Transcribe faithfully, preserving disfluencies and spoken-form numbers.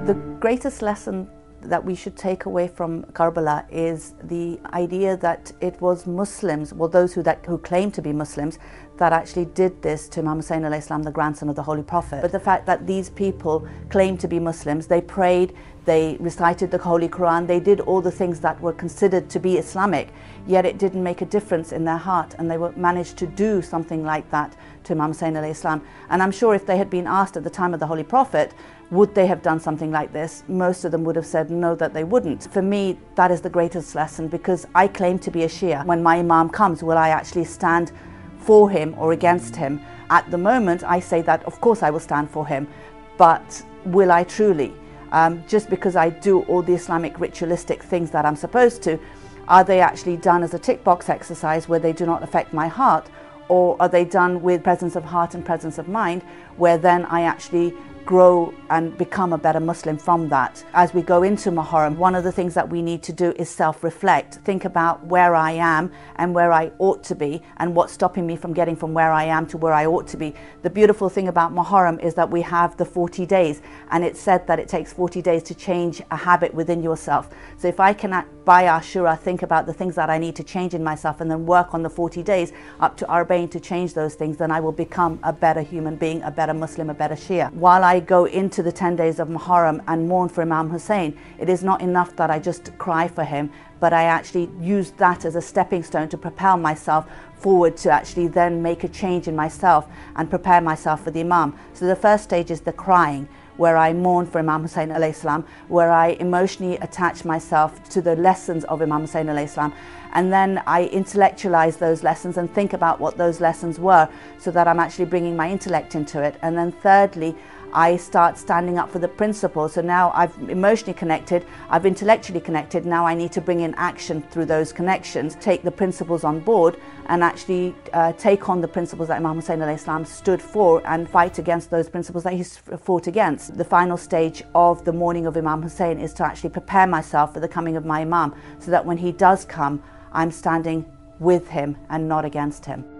The greatest lesson that we should take away from Karbala is the idea that it was Muslims, well those who, that, who claim to be Muslims, that actually did this to Imam Hussein alayhi salam, the grandson of the Holy Prophet. But the fact that these people claim to be Muslims, they prayed, they recited the Holy Quran, they did all the things that were considered to be Islamic, yet it didn't make a difference in their heart, and they were, managed to do something like that to Imam Hussein alayhi salam. And I'm sure if they had been asked at the time of the Holy Prophet, would they have done something like this, most of them would have said no, that they wouldn't. For me, that is the greatest lesson, because I claim to be a Shia. When my Imam comes, will I actually stand for him or against him? At the moment, I say that of course I will stand for him, but will I truly? Um, just because I do all the Islamic ritualistic things that I'm supposed to, are they actually done as a tick box exercise where they do not affect my heart? Or are they done with presence of heart and presence of mind, where then I actually grow and become a better Muslim from that? As we go into Muharram, one of the things that we need to do is self-reflect, think about where I am and where I ought to be, and what's stopping me from getting from where I am to where I ought to be. The beautiful thing about Muharram is that we have the forty days, and it's said that it takes forty days to change a habit within yourself. So if I can, by Ashura, think about the things that I need to change in myself and then work on the forty days up to Arba'in to change those things, then I will become a better human being, a better Muslim, a better Shia. While I go into the ten days of Muharram and mourn for Imam Hussein, it is not enough that I just cry for him, but I actually use that as a stepping stone to propel myself forward, to actually then make a change in myself and prepare myself for the Imam. So the first stage is the crying, where I mourn for Imam Hussein alayhi salam, where I emotionally attach myself to the lessons of Imam Hussein alayhi salam, and then I intellectualize those lessons and think about what those lessons were, so that I'm actually bringing my intellect into it. And then thirdly, I start standing up for the principles. So now I've emotionally connected, I've intellectually connected, now I need to bring in action through those connections, take the principles on board, and actually uh, take on the principles that Imam Hussein alayhi salam stood for, and fight against those principles that he fought against. The final stage of the mourning of Imam Hussein is to actually prepare myself for the coming of my Imam, so that when he does come, I'm standing with him and not against him.